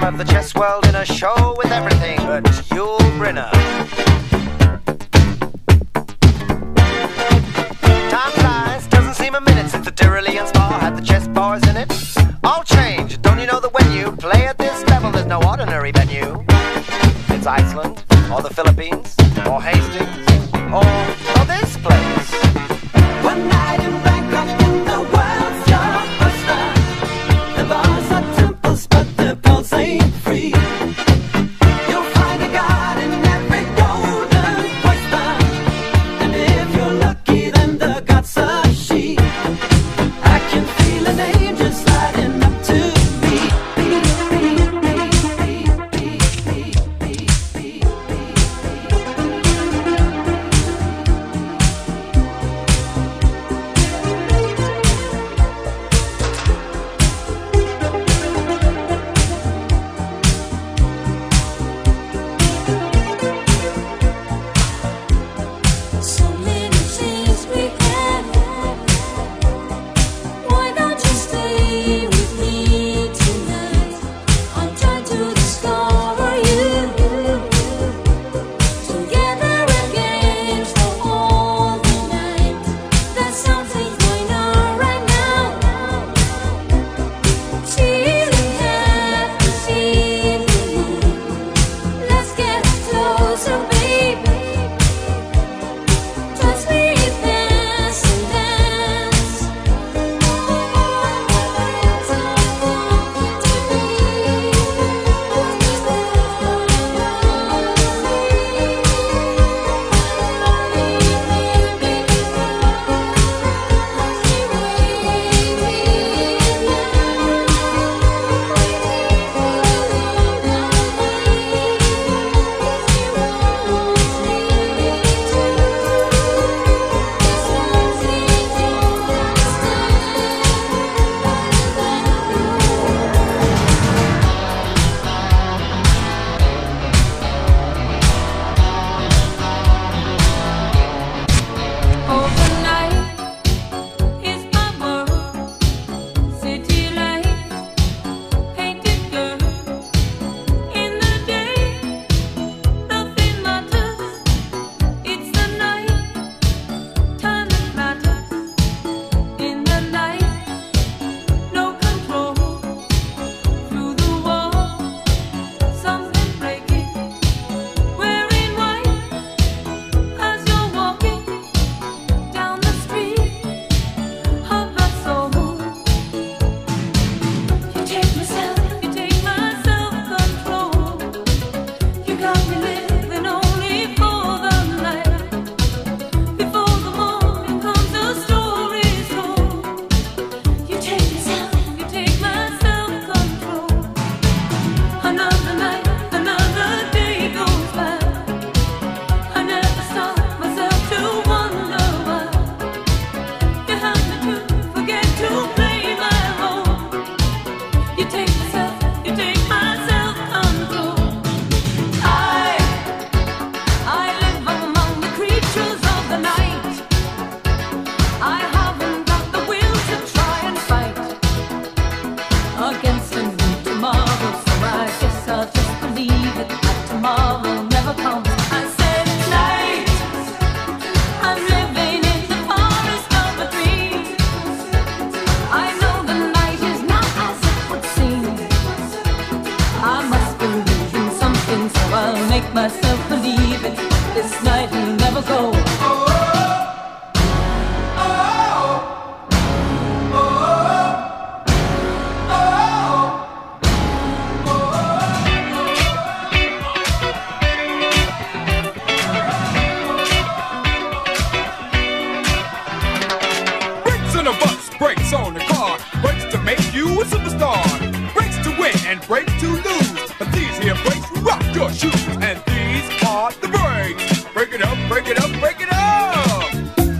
of the chess world in a show with everything but Yul Brynner. Time flies, doesn't seem a minute since the Tyrolean spa had the chess bars in it. All change, don't you know that when you play at this level, there's no ordinary venue? It's Iceland, or the Philippines, or Hastings, or this place. One night in Bangkok in the world's your oyster. The bars are temples, but the pulse ain't free. You'll find a god in every golden oyster, and if you're lucky, then the god's a she. I can feel an angel sliding up to me. So many things we have. Why don't you stay with me tonight? I'm trying to discover you. Together again for all the night. There's something going on right now. Chilling half this evening. Let's get closer, baby. Trust me, dance and dance. Overnight is my world, city lights, painted girl. In the day, nothing matters. It's the night, time that matters. In the night, no control. Through the wall, something breaking. Wearing white as you're walking down the street of my soul. You take my self-control. You got me living only for the night. Before the morning comes, the story's told. You take my self-control. Another night, another day goes by. I never stop myself to wonder why. You have me to forget to play my role. You take my self-control. I live among the creatures of the night. I haven't got the will to try and fight against a new tomorrow. So I guess I'll just believe it that tomorrow never comes. I said night. I'm living in the forest of a dream. I know the night is not as it would seem. I must believe in something, so I'll make myself believe it. This night will never go. Brakes on a bus, brakes on the car, brakes to make you a superstar, brakes to win and brakes to lose. But these here brakes rock your shoes, and these are the brakes. Break it up, break it up, break it up.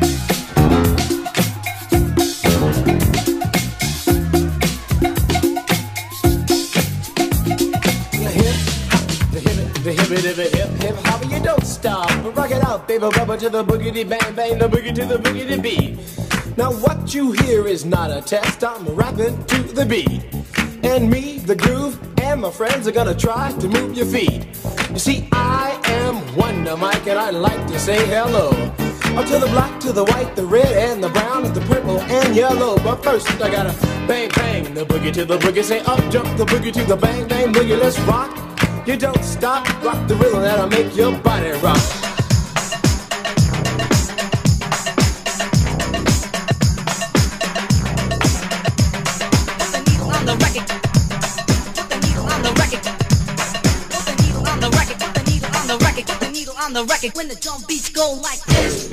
Hip hop, you don't stop. Rock it out, baby, rubber to the boogity bang bang, the boogie to the boogity beat. Now what you hear is not a test. I'm rapping to the beat, and me, the groove, and and my friends are gonna try to move your feet. You see, I am Wonder Mike, and I'd like to say hello. Up to the black, to the white, the red, and the brown, and the purple, and yellow. But first, I gotta bang, bang, the boogie to the boogie. Say up, jump the boogie to the bang, bang, boogie. Let's rock. You don't stop, rock the rhythm that'll make your body rock. On the record when the drum beats go like this.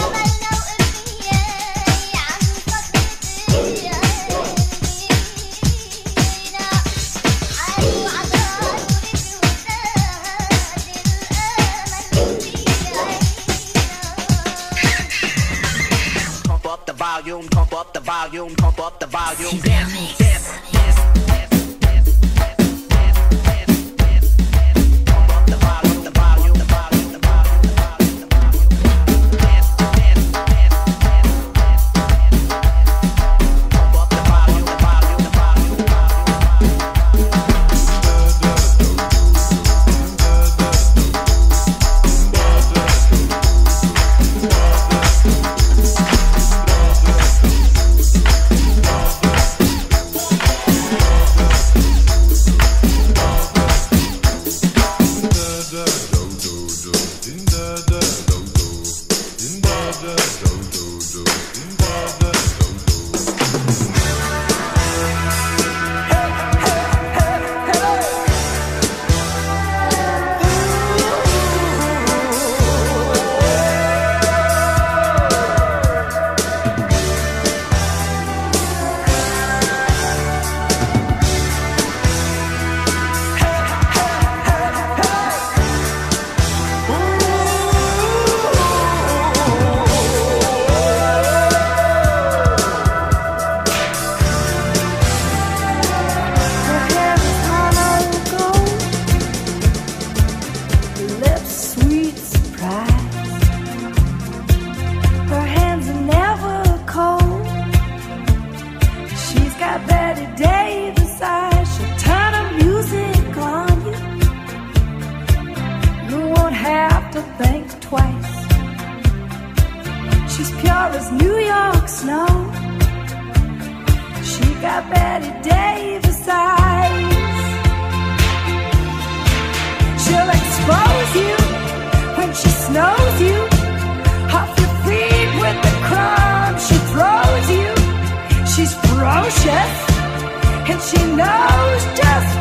Pump up the volume, pump up the volume, pump up the volume. She's pure as New York snow. She got Betty Davis eyes. She'll expose you when she snows you off your feet with the crumbs she throws you. She's ferocious and she knows just